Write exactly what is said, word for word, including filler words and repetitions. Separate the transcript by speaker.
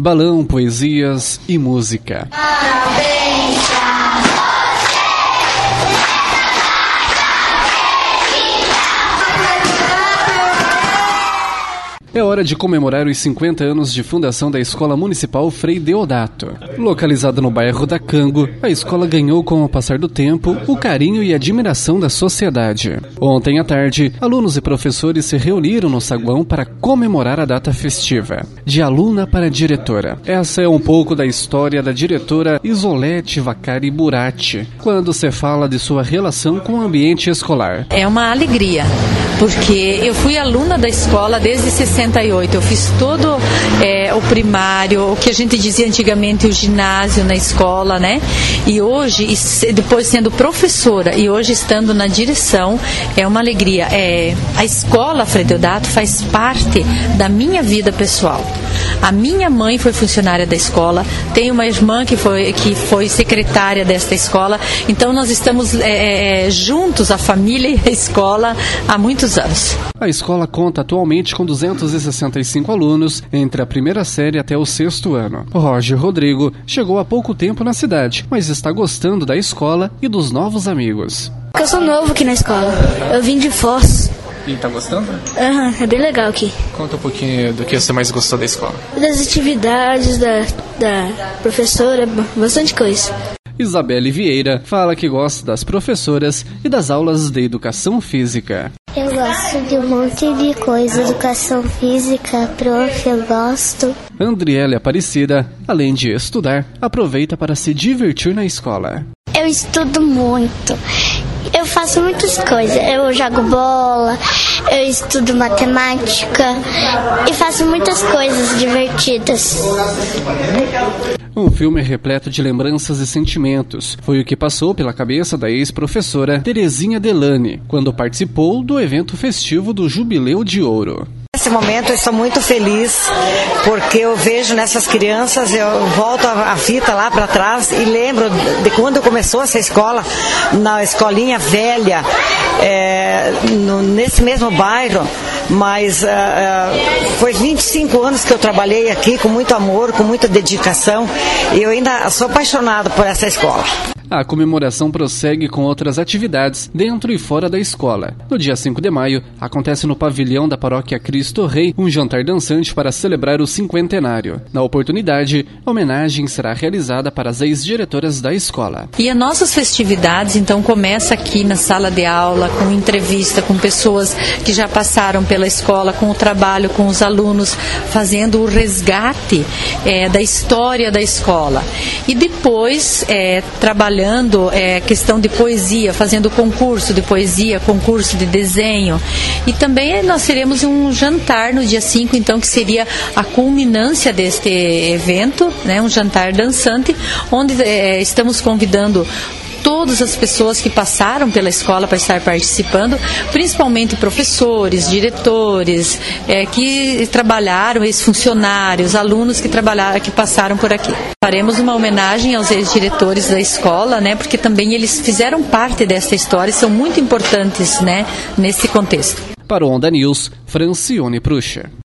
Speaker 1: balão, poesias e música.
Speaker 2: Parabéns pra você!
Speaker 1: É hora de comemorar os cinquenta anos de fundação da Escola Municipal Frei Deodato. Localizada no bairro da Cango, a escola ganhou com o passar do tempo o carinho e admiração da sociedade. Ontem à tarde, alunos e professores se reuniram no saguão para comemorar a data festiva. De aluna para diretora. Essa é um pouco da história da diretora Isolete Vacari Burati, quando se fala de sua relação com o ambiente escolar.
Speaker 3: É uma alegria, porque eu fui aluna da escola desde sessenta e oito, eu fiz todo é, o primário, o que a gente dizia antigamente o ginásio na escola, né? E hoje, depois sendo professora e hoje estando na direção, é uma alegria. É, a escola Frei Deodato faz parte da minha vida pessoal. A minha mãe foi funcionária da escola, tenho uma irmã que foi, que foi secretária desta escola, então nós estamos é, juntos, a família e a escola, há muitos anos.
Speaker 1: A escola conta atualmente com duzentos e sessenta e cinco alunos, entre a primeira série até o sexto ano. Roger Rodrigo chegou há pouco tempo na cidade, mas está gostando da escola e dos novos amigos.
Speaker 4: Eu sou novo aqui na escola, eu vim de Foz.
Speaker 5: E tá gostando?
Speaker 4: Aham, uhum, é bem legal aqui.
Speaker 5: Conta um pouquinho do que você mais gostou da escola.
Speaker 4: Das atividades, da, da professora, bastante coisa.
Speaker 1: Isabelle Vieira fala que gosta das professoras e das aulas de educação física.
Speaker 6: Eu gosto de um monte de coisa, educação física, prof, eu gosto.
Speaker 1: Andriele Aparecida, além de estudar, aproveita para se divertir na escola.
Speaker 6: Eu estudo muito. Eu faço muitas coisas. Eu jogo bola, eu estudo matemática e faço muitas coisas divertidas.
Speaker 1: Um filme repleto de lembranças e sentimentos. Foi o que passou pela cabeça da ex-professora Terezinha Delane, quando participou do evento festivo do Jubileu de Ouro.
Speaker 7: Nesse momento eu estou muito feliz, porque eu vejo nessas crianças, eu volto a, a fita lá para trás e lembro de quando começou essa escola, na escolinha velha, é, no, nesse mesmo bairro, mas uh, uh, foi vinte e cinco anos que eu trabalhei aqui com muito amor, com muita dedicação, e eu ainda sou apaixonado por essa escola.
Speaker 1: A comemoração prossegue com outras atividades dentro e fora da escola. No dia cinco de maio, acontece no pavilhão da Paróquia Cristo Rei um jantar dançante para celebrar o cinquentenário. Na oportunidade, a homenagem será realizada para as ex-diretoras da escola.
Speaker 3: E as nossas festividades, então, começa aqui na sala de aula, com entrevista com pessoas que já passaram pela escola, com o trabalho com os alunos, fazendo o resgate é, da história da escola. E depois, é, trabalhando trabalhando é, questão de poesia, fazendo concurso de poesia, concurso de desenho. E também nós teremos um jantar no dia cinco, então, que seria a culminância deste evento, né, um jantar dançante, onde é, estamos convidando todas as pessoas que passaram pela escola para estar participando, principalmente professores, diretores, é, que trabalharam, ex-funcionários, alunos que trabalharam, que passaram por aqui. Faremos uma homenagem aos ex-diretores da escola, né, porque também eles fizeram parte dessa história e são muito importantes, né, nesse contexto.
Speaker 1: Para o Onda News, Francione Prucha.